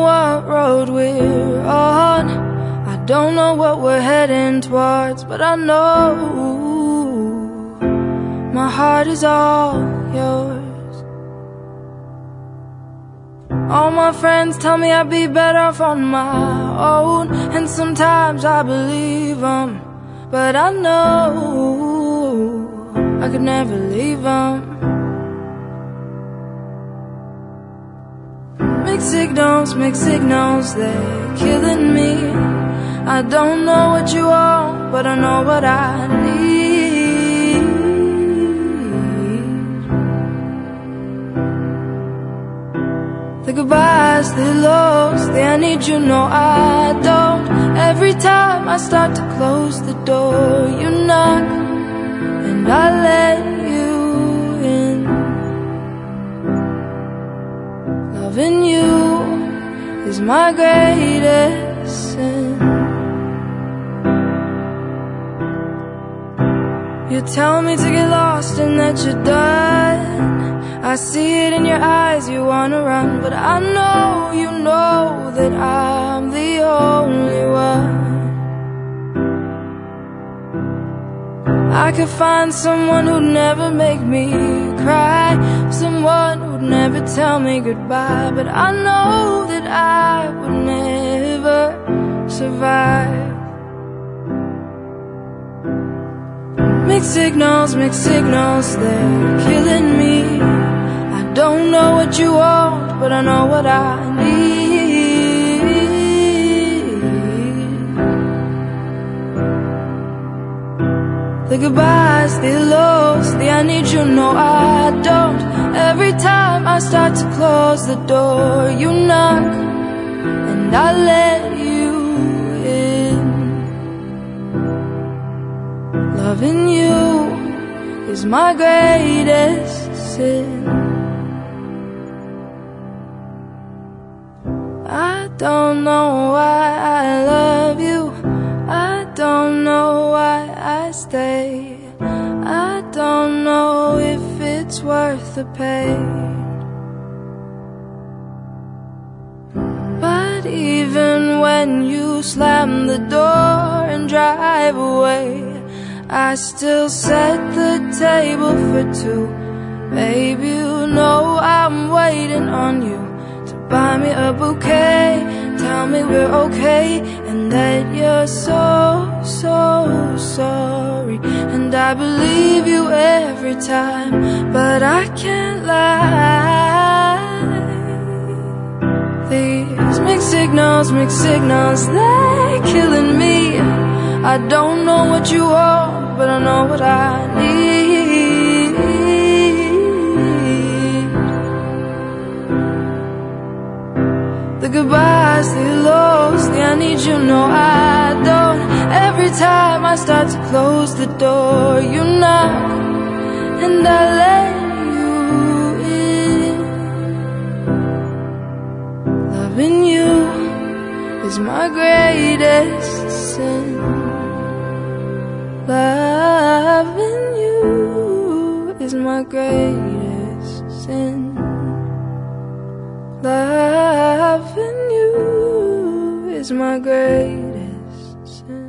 what road we're on. I don't know what we're heading towards, but I know my heart is all yours. All my friends tell me I'd be better off on my own, and sometimes I believe them, but I know I could never leave them. Mixed signals, they're killing me. I don't know what you want, but I know what I need. The goodbyes, the lows, the I need you, no I don't. Every time I start to close the door, you knock, and I let you in. Loving you is my greatest sin. You tell me to get lost and that you're done. I see it in your eyes, you wanna run, but I know you know that I'm the only one. I could find someone who'd never make me cry, someone who'd never tell me goodbye, but I know that I would never survive. Mixed signals, they're killing me. I don't know what you want, but I know what I need. The goodbyes, the lows, the I need you, no I don't. Every time I start to close the door, you knock, and I let you in. Loving you is my greatest sin. I don't know why I love you, I don't know why I stay, I don't know if it's worth the pain. But even when you slam the door and drive away, I still set the table for two. Babe, you know I'm waiting on you to buy me a bouquet, tell me we're okay, and that you're so sorry. And I believe you every time, but I can't lie. These mixed signals, they're killing me. I don't know what you want, but I know what I need. The goodbyes, the lows, the I need you, no I don't. Every time I start to close the door, you knock, and I let you in. Loving you is my greatest sin. Loving you is my greatest sin. Loving you is my greatest sin.